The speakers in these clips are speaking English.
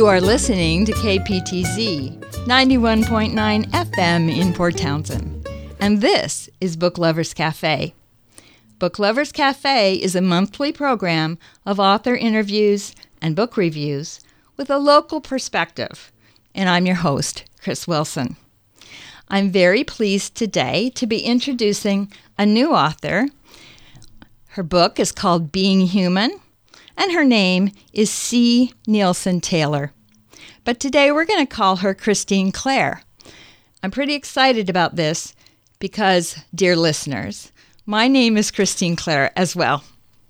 You are listening to KPTZ 91.9 FM in Port Townsend, and this is Book Lovers Cafe. Book Lovers Cafe is a monthly program of author interviews and book reviews with a local perspective, and I'm your host, Chris Wilson. I'm very pleased today to be introducing a new author. Her book is called Being Human, and her name is C. Nielsen Taylor. But today we're going to call her Christine Clare. I'm pretty excited about this because, dear listeners, my name is Christine Clare as well.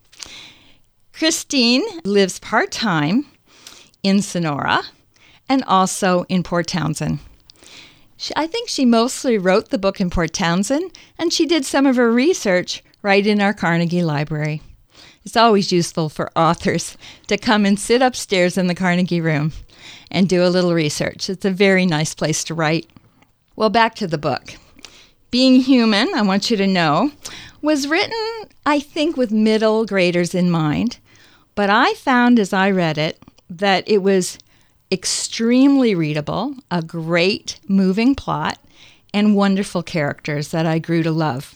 Christine lives part-time in Sonora and also in Port Townsend. I think she mostly wrote the book in Port Townsend, and she did some of her research right in our Carnegie Library. It's always useful for authors to come and sit upstairs in the Carnegie Room and do a little research. It's a very nice place to write. Well, back to the book. Being Human, I want you to know, was written, I think, with middle graders in mind, but I found as I read it that it was extremely readable, a great moving plot, and wonderful characters that I grew to love.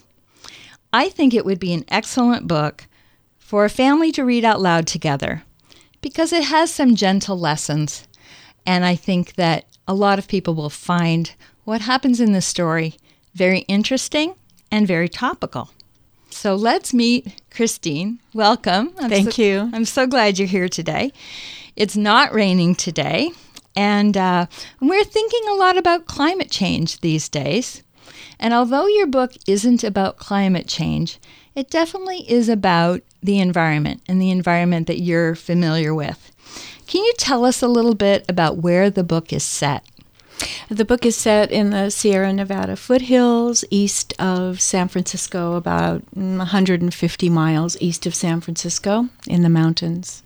I think it would be an excellent book for a family to read out loud together because it has some gentle lessons, and I think that a lot of people will find what happens in the story very interesting and very topical. So let's meet Christine. Welcome. Thank you. I'm so glad you're here today. It's not raining today, and we're thinking a lot about climate change these days. And although your book isn't about climate change, it definitely is about the environment and the environment that you're familiar with. Can you tell us a little bit about where the book is set? The book is set in the Sierra Nevada foothills east of San Francisco, about 150 miles east of San Francisco in the mountains.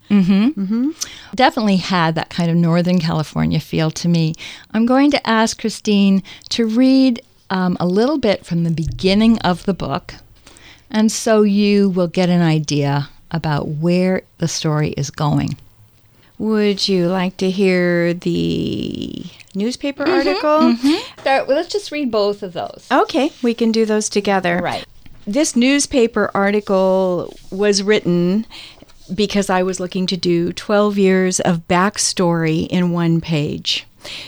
Definitely had that kind of Northern California feel to me. I'm going to ask Christine to read a little bit from the beginning of the book, and so you will get an idea about where the story is going. Would you like to hear the newspaper article? Let's just read both of those. Okay, we can do those together. Right. This newspaper article was written because I was looking to do 12 years of backstory in one page.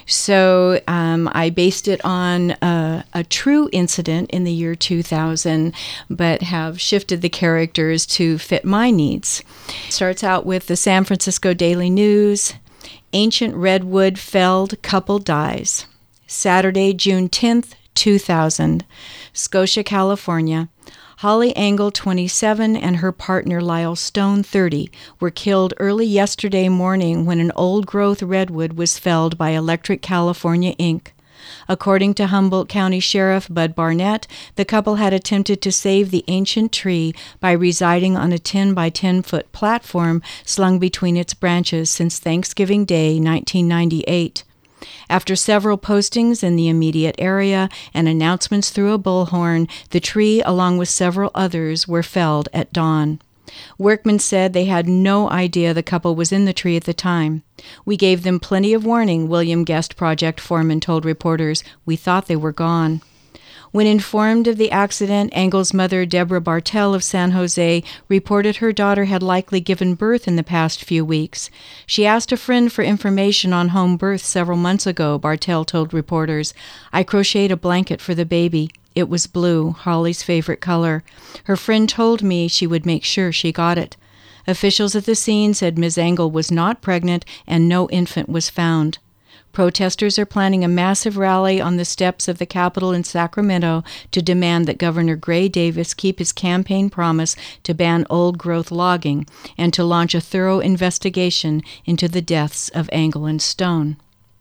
So I based it on a true incident in the year 2000, but have shifted the characters to fit my needs. Starts out with the San Francisco Daily News. Ancient redwood felled couple dies. Saturday, June 10th, 2000, Scotia, California. Holly Engel, 27, and her partner Lyle Stone, 30, were killed early yesterday morning when an old-growth redwood was felled by Electric California, Inc. According to Humboldt County Sheriff Bud Barnett, the couple had attempted to save the ancient tree by residing on a 10-by-10-foot platform slung between its branches since Thanksgiving Day, 1998. After several postings in the immediate area and announcements through a bullhorn, the tree, along with several others, were felled at dawn. Workmen said they had no idea the couple was in the tree at the time. "We gave them plenty of warning," William Guest, project foreman, told reporters. "We thought they were gone." When informed of the accident, Engel's mother, Deborah Bartell of San Jose, reported her daughter had likely given birth in the past few weeks. She asked a friend for information on home birth several months ago, Bartell told reporters. "I crocheted a blanket for the baby. It was blue, Holly's favorite color. Her friend told me she would make sure she got it." Officials at the scene said Ms. Engel was not pregnant and no infant was found. Protesters are planning a massive rally on the steps of the Capitol in Sacramento to demand that Governor Gray Davis keep his campaign promise to ban old-growth logging and to launch a thorough investigation into the deaths of Engel and Stone.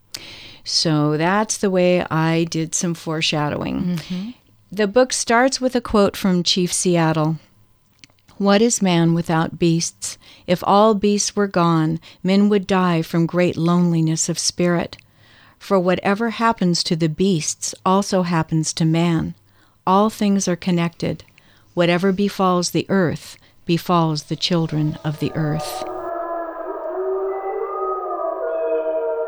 So that's the way I did some foreshadowing. The book starts with a quote from Chief Seattle. "What is man without beasts? If all beasts were gone, men would die from great loneliness of spirit. For whatever happens to the beasts also happens to man. All things are connected. Whatever befalls the earth befalls the children of the earth."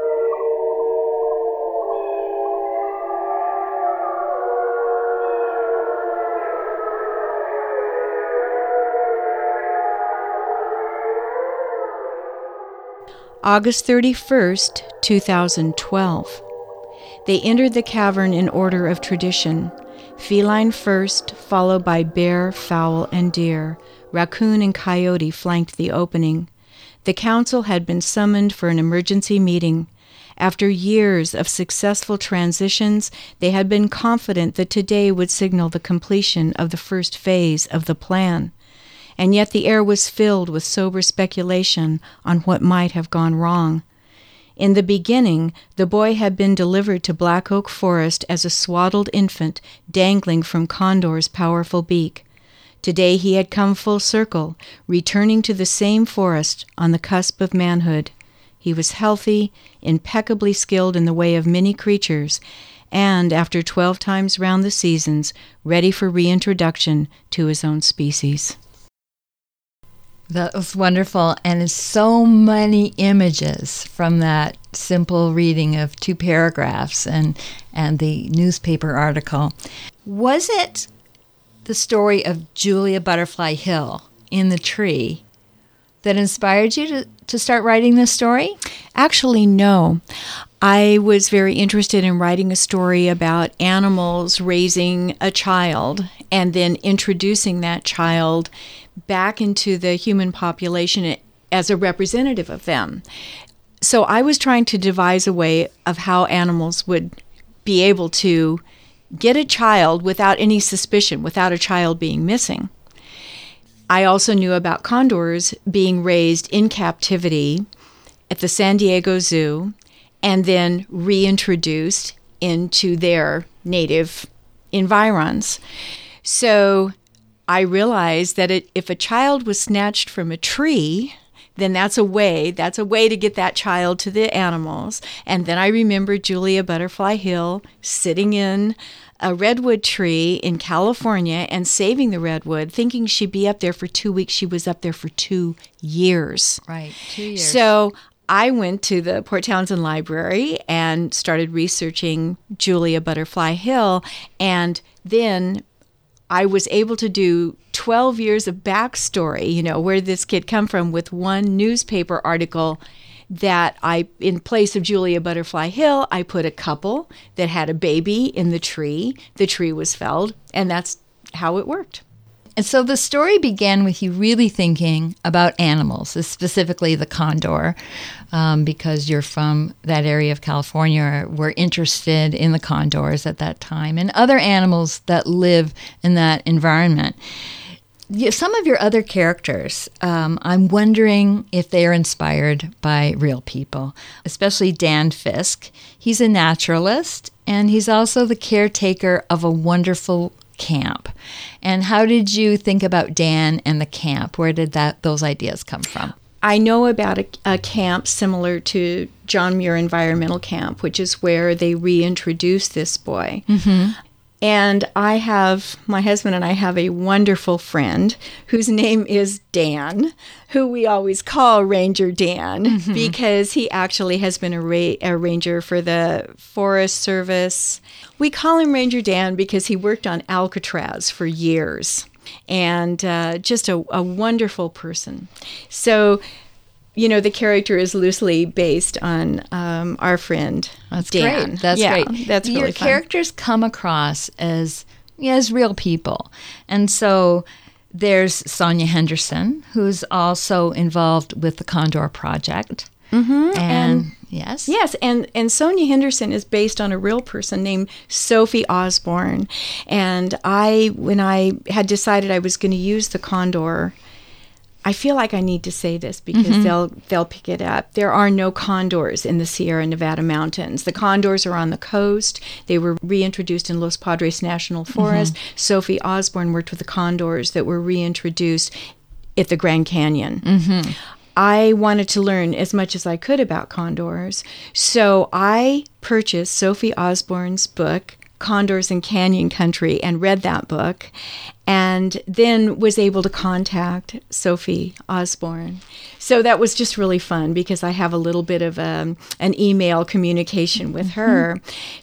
August 31st, 2012. They entered the cavern in order of tradition. Feline first, followed by bear, fowl, and deer. Raccoon and coyote flanked the opening. The council had been summoned for an emergency meeting. After years of successful transitions, they had been confident that today would signal the completion of the first phase of the plan. And yet the air was filled with sober speculation on what might have gone wrong. In the beginning, the boy had been delivered to Black Oak Forest as a swaddled infant dangling from Condor's powerful beak. Today he had come full circle, returning to the same forest on the cusp of manhood. He was healthy, impeccably skilled in the way of many creatures, and, after 12 times round the seasons, ready for reintroduction to his own species. That was wonderful, and so many images from that simple reading of 2 paragraphs and the newspaper article. Was it the story of Julia Butterfly Hill in the tree that inspired you to start writing this story? Actually, no. I was very interested in writing a story about animals raising a child and then introducing that child back into the human population as a representative of them. So I was trying to devise a way of how animals would be able to get a child without any suspicion, without a child being missing. I also knew about condors being raised in captivity at the San Diego Zoo and then reintroduced into their native environs. So I realized that if a child was snatched from a tree, then that's a way to get that child to the animals. And then I remembered Julia Butterfly Hill sitting in a redwood tree in California and saving the redwood, thinking she'd be up there for 2 weeks. She was up there for 2 years. Right, 2 years. So I went to the Port Townsend Library and started researching Julia Butterfly Hill, and then I was able to do 12 years of backstory, where did this kid come from, with one newspaper article that in place of Julia Butterfly Hill, I put a couple that had a baby in the tree. The tree was felled, and that's how it worked. And so the story began with you really thinking about animals, specifically the condor, because you're from that area of California, were interested in the condors at that time and other animals that live in that environment. Some of your other characters, I'm wondering if they are inspired by real people, especially Dan Fisk. He's a naturalist, and he's also the caretaker of a wonderful camp. And how did you think about Dan and the camp? Where did those ideas come from? I know about a camp similar to John Muir Environmental Camp, which is where they reintroduced this boy. Mm-hmm. And my husband and I have a wonderful friend whose name is Dan, who we always call Ranger Dan, mm-hmm. because he actually has been a ranger for the Forest Service. We call him Ranger Dan because he worked on Alcatraz for years, and just a wonderful person. So, the character is loosely based on our friend That's Dan. Great. That's great. That's really Your fun. Characters come across as real people. And so there's Sonia Henderson, who's also involved with the Condor Project. Mm-hmm. And yes. Yes, and Sonia Henderson is based on a real person named Sophie Osborne. And when I had decided I was going to use the condor, I feel like I need to say this because mm-hmm. they'll pick it up. There are no condors in the Sierra Nevada mountains. The condors are on the coast. They were reintroduced in Los Padres National Forest. Mm-hmm. Sophie Osborne worked with the condors that were reintroduced at the Grand Canyon. Mm-hmm. I wanted to learn as much as I could about condors, so I purchased Sophie Osborne's book, Condors in Canyon Country, and read that book, and then was able to contact Sophie Osborne. So that was just really fun because I have a little bit of an email communication with her.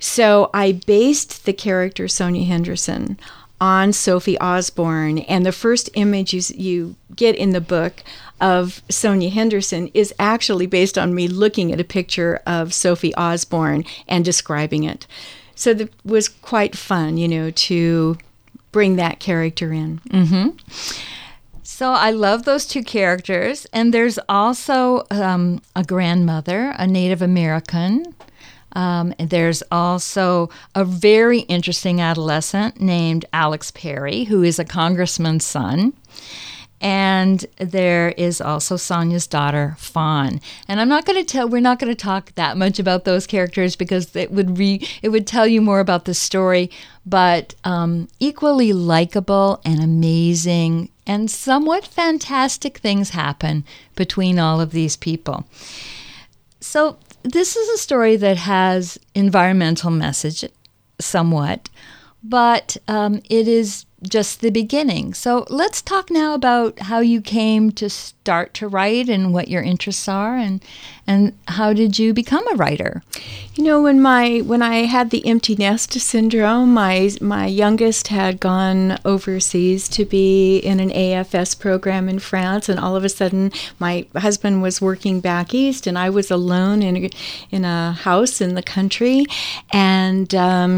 So I based the character Sonia Henderson on Sophie Osborne, and the first image you get in the book, of Sonia Henderson is actually based on me looking at a picture of Sophie Osborne and describing it. So it was quite fun, to bring that character in. So I love those two characters. And there's also a grandmother, a Native American. And there's also a very interesting adolescent named Alex Perry, who is a congressman's son. And there is also Sonia's daughter, Fawn. And we're not going to talk that much about those characters because it would tell you more about the story, but equally likable and amazing and somewhat fantastic things happen between all of these people. So this is a story that has environmental message somewhat, but it is just the beginning. So let's talk now about how you came to start to write and what your interests are, and how did you become a writer? When I had the empty nest syndrome, my youngest had gone overseas to be in an AFS program in France, and all of a sudden my husband was working back east, and I was alone in a house in the country, and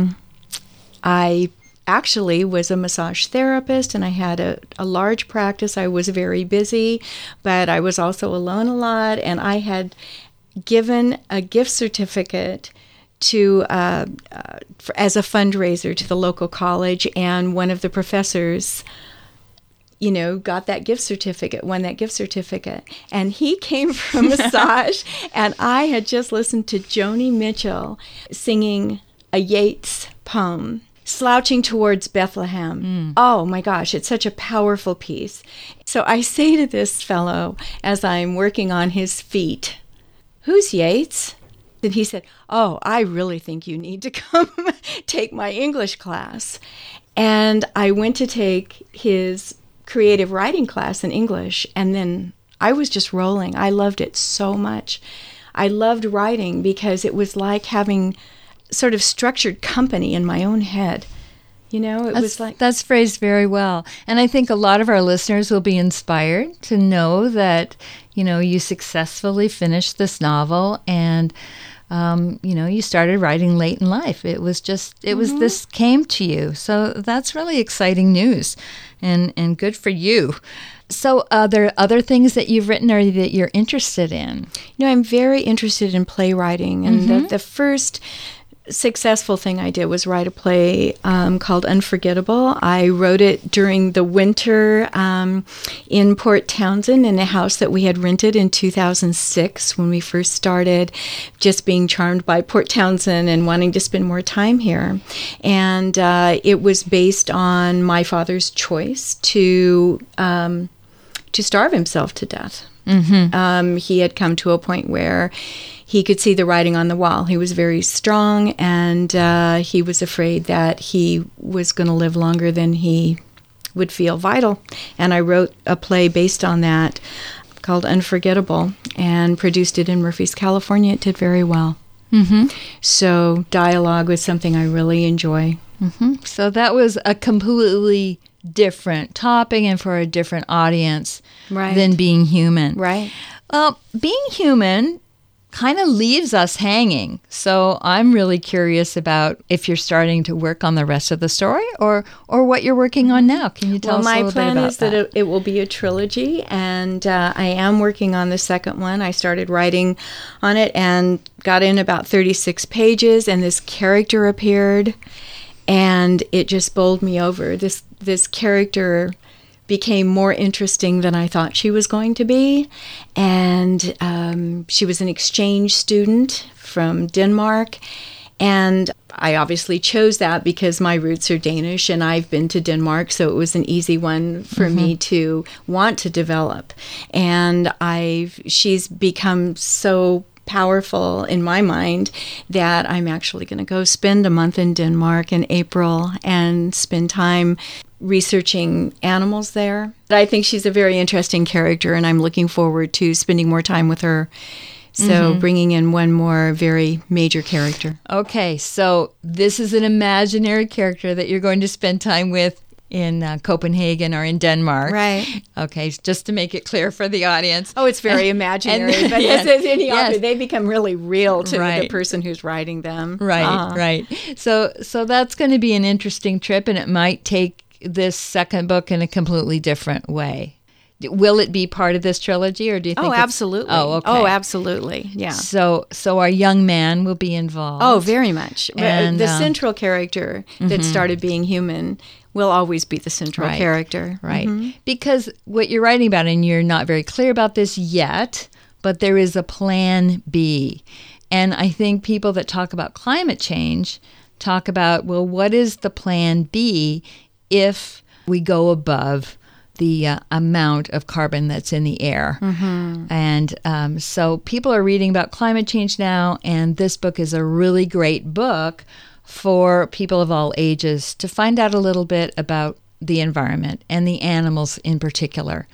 I actually was a massage therapist, and I had a large practice. I was very busy, but I was also alone a lot, and I had given a gift certificate to as a fundraiser to the local college, and one of the professors got that gift certificate, won that gift certificate. And he came from massage, and I had just listened to Joni Mitchell singing a Yeats poem, Slouching Towards Bethlehem. Oh my gosh, it's such a powerful piece. So I say to this fellow as I'm working on his feet, "Who's Yeats?" And he said, "Oh, I really think you need to come take my English class." And I went to take his creative writing class in English, and then I was just rolling. I loved it so much. I loved writing because it was like having sort of structured company in my own head. That's phrased very well. And I think a lot of our listeners will be inspired to know that, you successfully finished this novel, and, you started writing late in life. It was this came to you. So that's really exciting news and good for you. So are there other things that you've written or that you're interested in? I'm very interested in playwriting. And the first successful thing I did was write a play called Unforgettable. I wrote it during the winter in Port Townsend in a house that we had rented in 2006 when we first started, just being charmed by Port Townsend and wanting to spend more time here. And it was based on my father's choice to starve himself to death. He had come to a point where he could see the writing on the wall. He was very strong, and he was afraid that he was going to live longer than he would feel vital. And I wrote a play based on that called Unforgettable and produced it in Murphys, California. It did very well. So dialogue was something I really enjoy. So that was a completely different topic and for a different audience than Being Human. Right. Well, Being Human kind of leaves us hanging. So I'm really curious about if you're starting to work on the rest of the story or what you're working on now. Can you tell us a little bit about that? My plan is that it will be a trilogy, and I am working on the second one. I started writing on it and got in about 36 pages, and this character appeared, and it just bowled me over. This character became more interesting than I thought she was going to be. And she was an exchange student from Denmark. And I obviously chose that because my roots are Danish and I've been to Denmark, so it was an easy one for me to want to develop. And she's become so powerful in my mind that I'm actually going to go spend a month in Denmark in April and spend time researching animals there. I think she's a very interesting character, and I'm looking forward to spending more time with her. So bringing in one more very major character. Okay, so this is an imaginary character that you're going to spend time with in Copenhagen or in Denmark. Right. Okay, just to make it clear for the audience. Oh, it's very imaginary, but yes, as any author, yes. they become really real to Right. the person who's writing them. Right, right. So that's going to be an interesting trip, and it might take this second book in a completely different way. Will it be part of this trilogy, or do you think? Oh, absolutely. Oh, okay. Oh, absolutely. Yeah. So our young man will be involved. Oh, very much. And, the central character that started being human will always be the central Right. character. Right. Because what you're writing about, and you're not very clear about this yet, but there is a plan B. And I think people that talk about climate change talk about, well, what is the plan B if we go above the amount of carbon that's in the air? And so people are reading about climate change now, and this book is a really great book for people of all ages to find out a little bit about the environment and the animals in particular.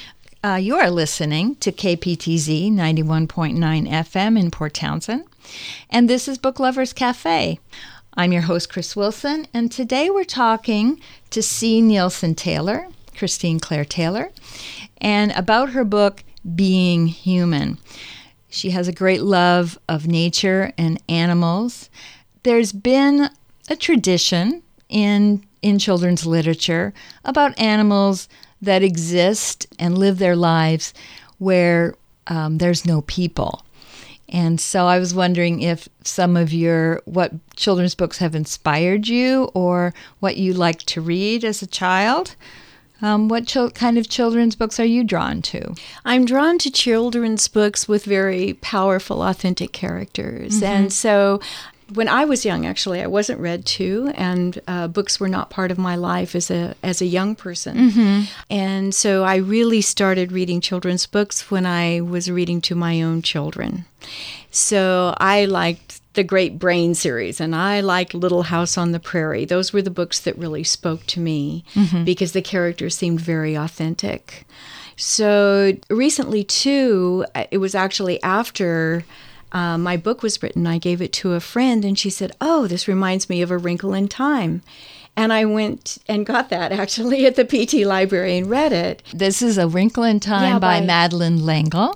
You are listening to KPTZ 91.9 FM in Port Townsend, and this is Book Lovers Cafe. I'm your host, Chris Wilson, and today we're talking to C. Nielsen Taylor, Christine Claire Taylor, and about her book, Being Human. She has a great love of nature and animals. There's been a tradition in children's literature about animals that exist and live their lives where there's no people. And so I was wondering if some of what children's books have inspired you, or what you like to read as a child. What kind of children's books are you drawn to? I'm drawn to children's books with very powerful, authentic characters. And so when I was young, actually, I wasn't read to, and books were not part of my life as a young person. And so I really started reading children's books when I was reading to my own children. So I liked the Great Brain series, and I liked Little House on the Prairie. Those were the books that really spoke to me because the characters seemed very authentic. So recently, too, it was actually after my book was written, I gave it to a friend, and she said, "Oh, this reminds me of A Wrinkle in Time." And I went and got that actually at the PT library and read it. This is A Wrinkle in Time by Madeleine L'Engle.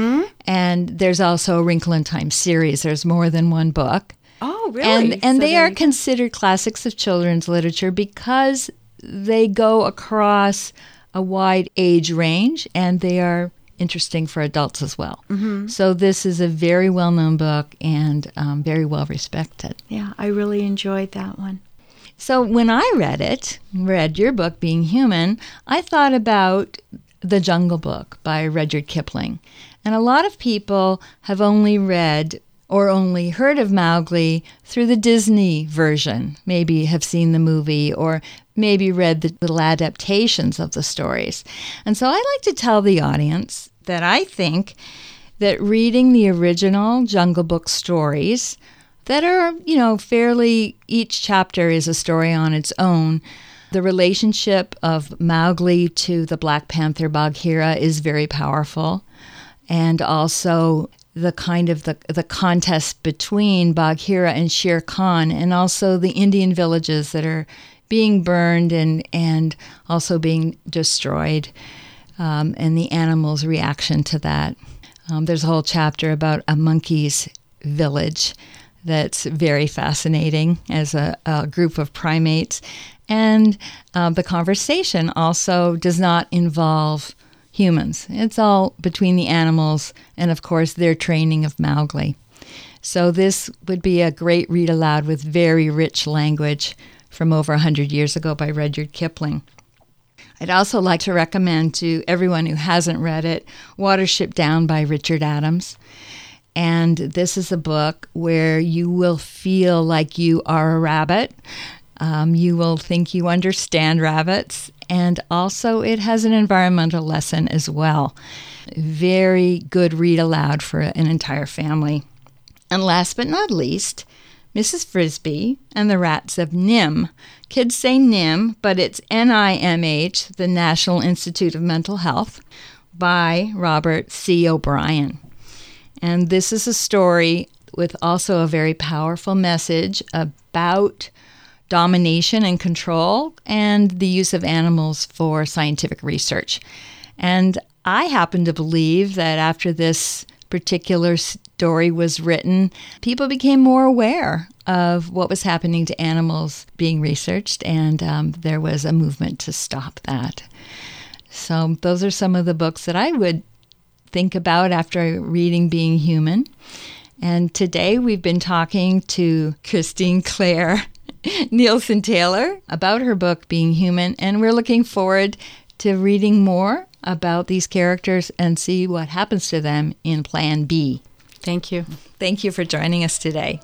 And there's also A Wrinkle in Time series. There's more than one book. Oh, really? And they are considered classics of children's literature because they go across a wide age range, and they are interesting for adults as well. So this is a very well-known book and very well-respected. Yeah, I really enjoyed that one. So when I read your book, Being Human, I thought about The Jungle Book by Rudyard Kipling. And a lot of people have only read or only heard of Mowgli through the Disney version, maybe have seen the movie, or maybe read the little adaptations of the stories. And so I like to tell the audience that I think that reading the original Jungle Book stories that are, fairly, each chapter is a story on its own. The relationship of Mowgli to the Black Panther Bagheera is very powerful. And also the kind of the contest between Bagheera and Shere Khan, and also the Indian villages that are being burned and also being destroyed, and the animals' reaction to that. There's a whole chapter about a monkey's village that's very fascinating as a group of primates. And the conversation also does not involve humans. It's all between the animals and, of course, their training of Mowgli. So this would be a great read aloud with very rich language from over 100 years ago by Rudyard Kipling. I'd also like to recommend to everyone who hasn't read it, Watership Down by Richard Adams. And this is a book where you will feel like you are a rabbit. You will think you understand rabbits. And also it has an environmental lesson as well. Very good read aloud for an entire family. And last but not least, Mrs. Frisby and the Rats of NIMH. Kids say NIMH, but it's NIMH, the National Institute of Mental Health, by Robert C. O'Brien. And this is a story with also a very powerful message about domination and control and the use of animals for scientific research. And I happen to believe that after this particular story was written, people became more aware of what was happening to animals being researched, and there was a movement to stop that. So those are some of the books that I would think about after reading Being Human. And today we've been talking to Christine Claire Nielsen Taylor about her book Being Human, and we're looking forward to reading more about these characters and see what happens to them in Plan B. Thank you. Thank you for joining us today.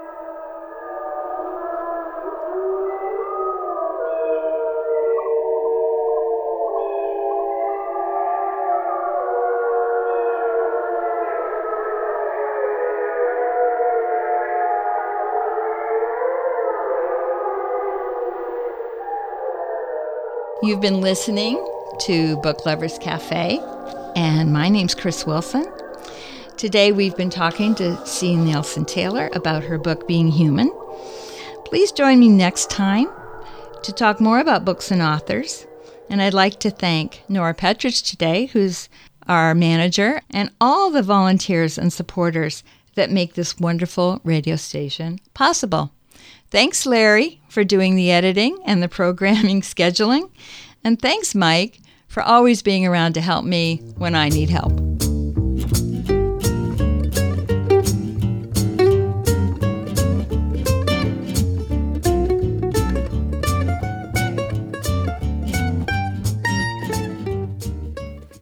You've been listening to Book Lovers Cafe, and my name's Chris Wilson. Today we've been talking to C. Nielsen Taylor about her book Being Human. Please join me next time to talk more about books and authors. And I'd like to thank Nora Petrich today, who's our manager, and all the volunteers and supporters that make this wonderful radio station possible. Thanks, Larry, for doing the editing and the programming scheduling. And thanks, Mike, for always being around to help me when I need help.